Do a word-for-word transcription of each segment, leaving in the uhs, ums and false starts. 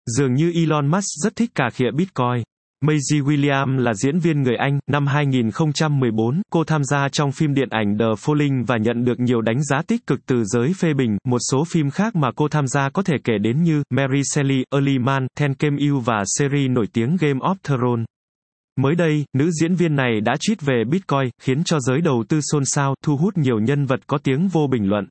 Dường như Elon Musk rất thích cà khịa Bitcoin. Maisie Williams là diễn viên người Anh, năm hai nghìn không trăm mười bốn, cô tham gia trong phim điện ảnh The Falling và nhận được nhiều đánh giá tích cực từ giới phê bình. Một số phim khác mà cô tham gia có thể kể đến như Mary Shelley, Early Man, Ten Came You và series nổi tiếng Game of Thrones. Mới đây, nữ diễn viên này đã tweet về Bitcoin, khiến cho giới đầu tư xôn xao, thu hút nhiều nhân vật có tiếng vô bình luận.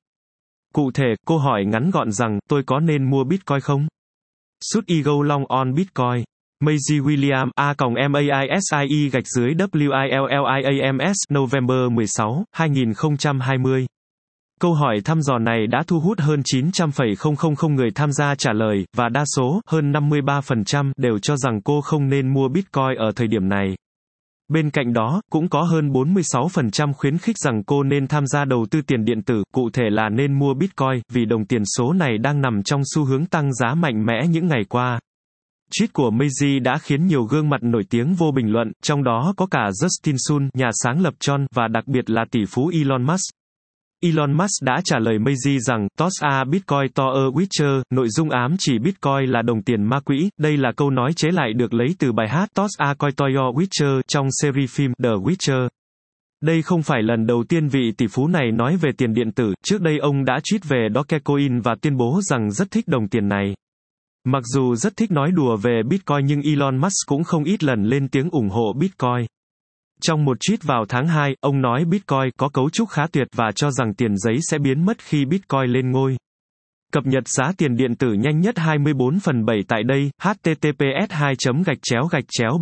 Cụ thể, cô hỏi ngắn gọn rằng, tôi có nên mua Bitcoin không? Should I go long on Bitcoin? Maisie Williams, A M A I S I E gạch dưới W I L L I A M S, November mười sáu, hai nghìn không trăm hai mươi. Câu hỏi thăm dò này đã thu hút hơn chín trăm phẩy không không không người tham gia trả lời, và đa số, hơn năm mươi ba phần trăm, đều cho rằng cô không nên mua Bitcoin ở thời điểm này. Bên cạnh đó, cũng có hơn bốn mươi sáu phần trăm khuyến khích rằng cô nên tham gia đầu tư tiền điện tử, cụ thể là nên mua Bitcoin, vì đồng tiền số này đang nằm trong xu hướng tăng giá mạnh mẽ những ngày qua. Tweet của Maisie đã khiến nhiều gương mặt nổi tiếng vô bình luận, trong đó có cả Justin Sun, nhà sáng lập Tron, và đặc biệt là tỷ phú Elon Musk. Elon Musk đã trả lời Maisie rằng, Toss a Bitcoin to a Witcher, nội dung ám chỉ Bitcoin là đồng tiền ma quỷ. Đây là câu nói chế lại được lấy từ bài hát Toss a Coin to your Witcher trong series phim The Witcher. Đây không phải lần đầu tiên vị tỷ phú này nói về tiền điện tử, trước đây ông đã tweet về Dogecoin và tuyên bố rằng rất thích đồng tiền này. Mặc dù rất thích nói đùa về Bitcoin nhưng Elon Musk cũng không ít lần lên tiếng ủng hộ Bitcoin. Trong một tweet vào tháng hai, ông nói Bitcoin có cấu trúc khá tuyệt và cho rằng tiền giấy sẽ biến mất khi Bitcoin lên ngôi. Cập nhật giá tiền điện tử nhanh nhất hai mươi bốn phần bảy tại đây, h t t p s hai gạch chéo gạch chéo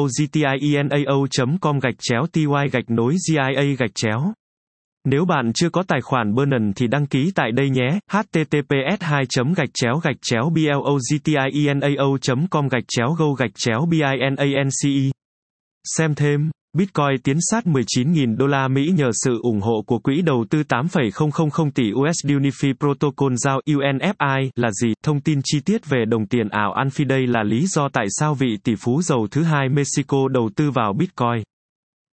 blogtienao chấm com gạch chéo ty gạch nối gia gạch chéo. Nếu bạn chưa có tài khoản Binance thì đăng ký tại đây nhé, h t t p s hai gạch chéo gạch chéo blogtienao chấm com gạch chéo go gạch chéo binance. Xem thêm, Bitcoin tiến sát mười chín nghìn đô la Mỹ nhờ sự ủng hộ của quỹ đầu tư tám phẩy không không không tỷ u ét Unify Protocol giao U N F I là gì? Thông tin chi tiết về đồng tiền ảo Anfidei là lý do tại sao vị tỷ phú giàu thứ hai Mexico đầu tư vào Bitcoin.